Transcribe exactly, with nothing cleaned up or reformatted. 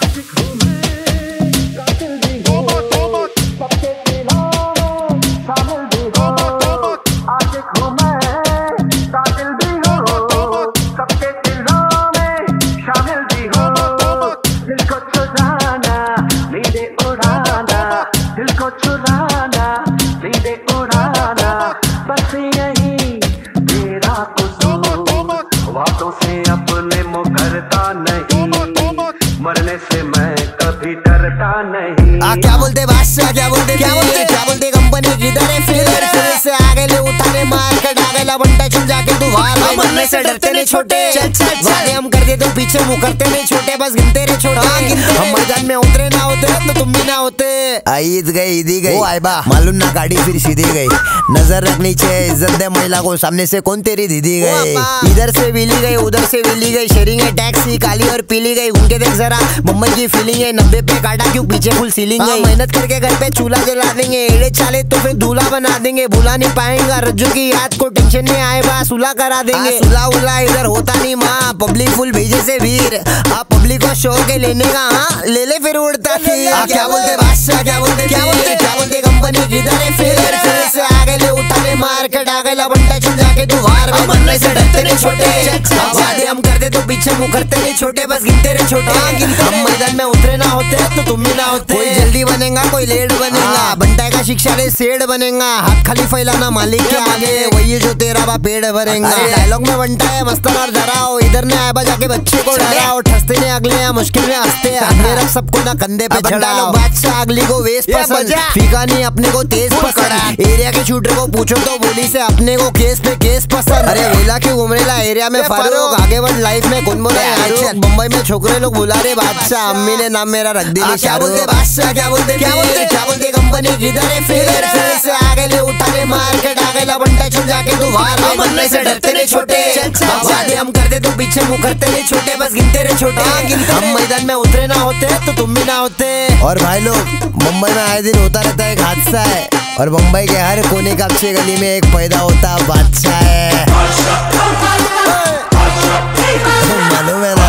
मरने से मैं कभी डरता नहीं। आ क्या बोलते बादशाह, क्या बोलते क्या बोलते क्या बोलते कंपनी किधर है फिर फिर से आगे ले उठाने मार कर डागेला बंटा चल जाके तू बाहर में। मरने से डरते नहीं छोटे, वादे हम कर दे तो पीछे मुंह करते नहीं छोटे, बस गिनते रहे छोटे। हम मैदान में उतरे ना होते तो तुम भी ना होते। ईद गई ईदी गई, ओ आइबा मालूम ना गाड़ी फिर सीधी गई। नजर रखनी चाहिए, इज्जत दे महिला को, सामने से कौन तेरी दीदी गई। इधर से विली गई उधर से विली गई, शेयरिंग है टैक्सी काली और पीली गई। उनके देख जरा मुंबई की फीलिंग है, नब्बे पे काटा क्यों पीछे फुल सीलिंग है। मेहनत करके घर पे चूल्हा जला देंगे, एड़े चाले तो फिर दूल्हा बना देंगे। भुला नहीं पाएंगा रज्जू की याद को, टेंशन में आए बा सुला करा देंगे। सुला उला इधर होता नहीं माँ, पब्लिक फुल भेजे से वीर। आप पब्लिक को शो के लेने का हाँ ले ले फिर उड़ता फिर। क्या बोलते बादशाह, क्या बोलते क्या बोलते क्या बोलते कंपनी किधर है फिर फिर से आगे ले उठाने मार के डागेला बंटा चल जाके तू बाहर में। मरने से डरते नहीं छोटे, वादे हम करते तो पीछे मुंह करते नहीं छोटे, बस गिनते रहे छोटे। हम मैदान में उतरे ना होते तो तुम भी ना होते। कोई जल्दी बनेगा कोई लेट बनेगा, बंटा का शिक्षा ले सेठ बनेगा। हाथ खाली फैलाना मालिक के आगे, वही जो तेरा बा पेड़ भरेगा। डायलॉग में बंटा है मस्तर और डराओ, इधर ने आए जाके बच्चे को डराओ। ठसते ने अगले मुश्किल में हंसते, अगले रख सबको ना कंधे पे चढ़ाओ। बादशाह अगली को वेस्ट पसंद, फीका नहीं अपने को तेज पकड़ा। एरिया के शूटर को पूछो तो बोली से अपने को केस पे केस पसंद। अरे वेला क्यों घूमरेला एरिया में फारूक, आगे बढ़ लाइफ में कौन बोला यार। मुंबई में छोकरे लोग बुला रहे बादशाह, अम्मी ने नाम मेरा रख दिया। क्या बोलते बादशाह, क्या बोलते क्या बोलते क्या बोलते कंपनी किधर है फिर फिर से आगे ले उठाने मार के डागेला बंटा चल जाके तू बाहर में। मरने से डरते नहीं छोटे, वादे हम करते तो पीछे मुंह करते नहीं छोटे, बस गिनते रहे छोटे। हम मैदान में उतरे ना होते तो तुम भी ना होते। और भाई लोग मुंबई में आए दिन होता रहता है एक हादसा है, और मुंबई के हर कोने का अच्छे गली में एक पैदा होता बादशाह है। मालूम है